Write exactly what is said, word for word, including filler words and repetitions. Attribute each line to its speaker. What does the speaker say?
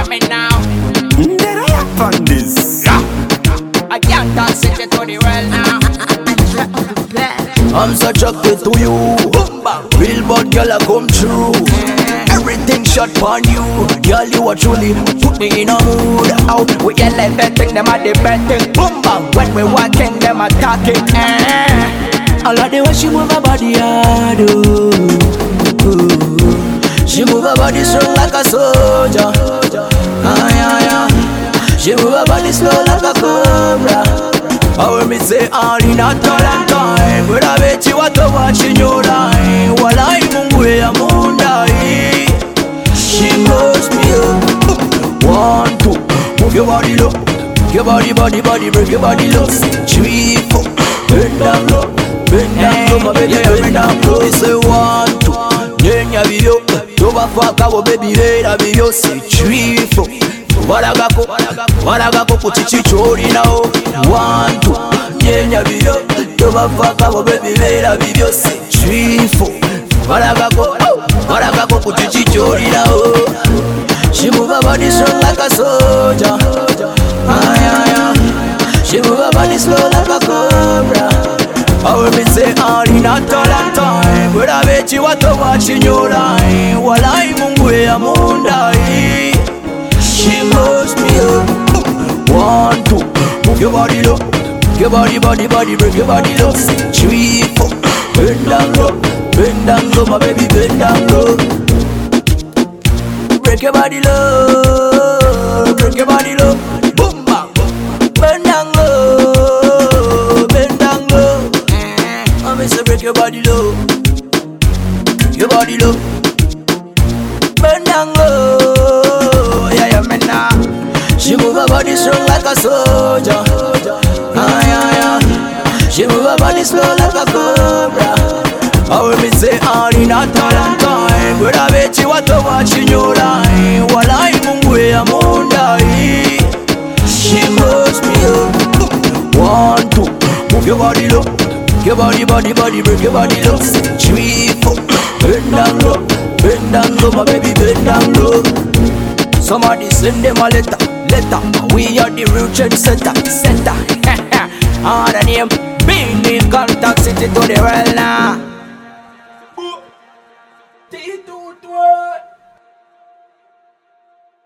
Speaker 1: me now.
Speaker 2: Then I have on this.
Speaker 1: Yeah. I can't dance it to the world now.
Speaker 2: I'm so attracted to you. Real bad girl, I come true. Everything shot on you. Girl, you are truly put me in a mood.
Speaker 1: Out we get like that thing, them are the bad thing. Boom bang, when we walking, them are talking. Eh.
Speaker 2: I like the way she move her body hard. Ooh, ooh. She move her body strong like a soldier. Ah, yeah, yeah. She move her body slow like a cobra. I will me say all in a talent time. But I bet you what to watch in your eye. While I'm away, I'm on die. She moves me up. One, two, move your body low. Your body, body, body, break your body low. Three, four, bend down low. Bend down low, my baby, bend down low. They say one, two, then you be yo. Over fuck our baby, later be yo. Say three, four. Waragako, waragako kuchichichori now. One, two, nyenya biyo. Toba faka wo baby vera biyo. Say three, four. Waragako, waragako kuchichichori now. She move her body strong like a soldier. Ah, yeah, yeah. She move her body slow like a cobra. I will be say all in a talent time. But I bet you what to watch in your eye. While I'm away, I'm on die. She moves me up. One, two, move your body low. Your body, body, body, break your body low. Three, four, bend down low. Bend down low, my baby, bend down low. Break your body low. Break your body low. Boom, bang. Bend down low. Bend down low. I miss you, break your body low. Your body low. Bend down low. She move her body strong like a soldier. Ah, yeah, yeah. She move her body slow like a cobra. I will be say all in a talent time. But I bet you what to watch in your eye. While I'm away, I'm on die. She moves me up. One, two, move your body low. Your body, body, body, break your body low. Three, four, bend down low. Bend down low, my baby, bend down low. Somebody send them a letter, letter. We are the real trend center, center.
Speaker 1: All the name, big name, contact city to the world now.